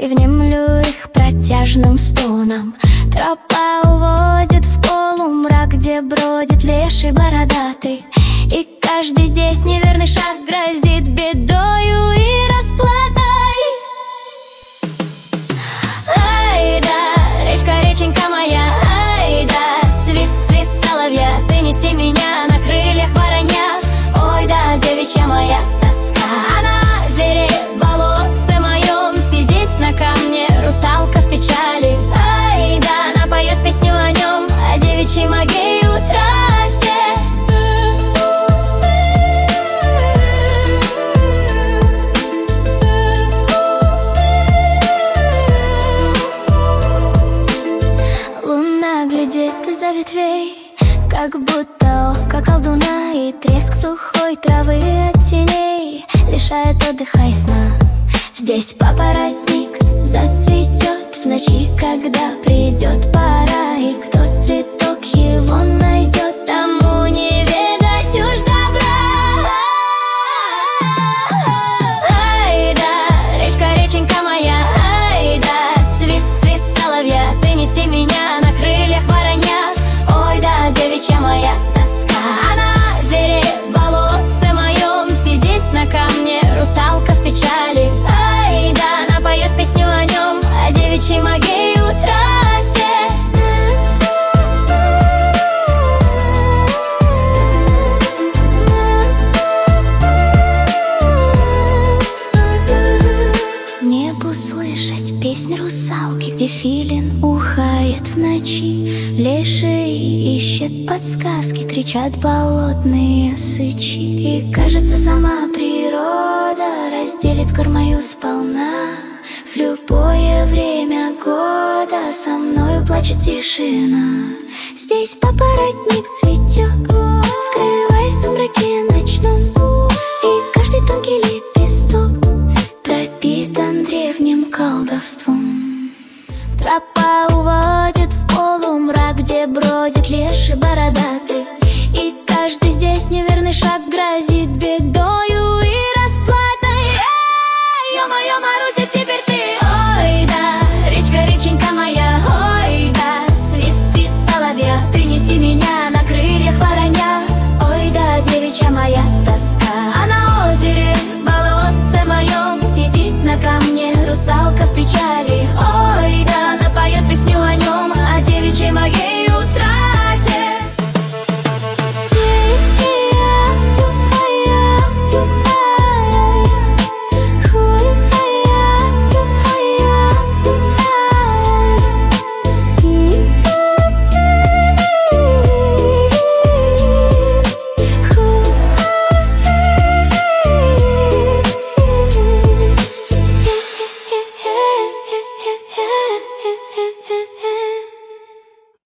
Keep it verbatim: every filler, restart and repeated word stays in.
и внемлю их протяжным стоном. Тропа уводит в полумрак, где бродит леший бородатый, и каждый здесь неверный шаг грозит бедою и расплатой. Ай да, речка, реченька моя, ай да, свист, свист соловья, ты неси меня на крыльях воронья. Ой да, девичья моя тоска, а на озере болотце моем сидит на камне русалка в печали. Ай да, она поет песню о нем, о девичьей моей утрате. Луна глядит из-за ветвей, как будто око колдуна, и треск сухой травы от теней лишает отдыха и сна. Здесь папоротник зацветет в ночи, когда придет пора, и кто цветок его найдет, тому не видать уж добра. Ай да, речка, реченька моя, ай да, свист, свист соловья, ты неси меня на крыльях воронья. Ой да, девичья моя тоска, а на озере болотце моем сидит на камне русалка в печали. Ай да, она поет песню о нем, о девичьей моей утрате. Небу слышать песнь русалки, где филин ухает в ночи. Леший ищет подсказки, кричат болотные сычи. И кажется, сама природа разделит скоро мою сполна. В любое время года со мною плачет тишина. Здесь папоротник цветет, скрываясь в сумраке ночном, и каждый тонкий лепесток пропитан древним колдовством. Тропа уводит в полумрак, где бродит леший бородатый, и каждый здесь неверный шаг грозит бедою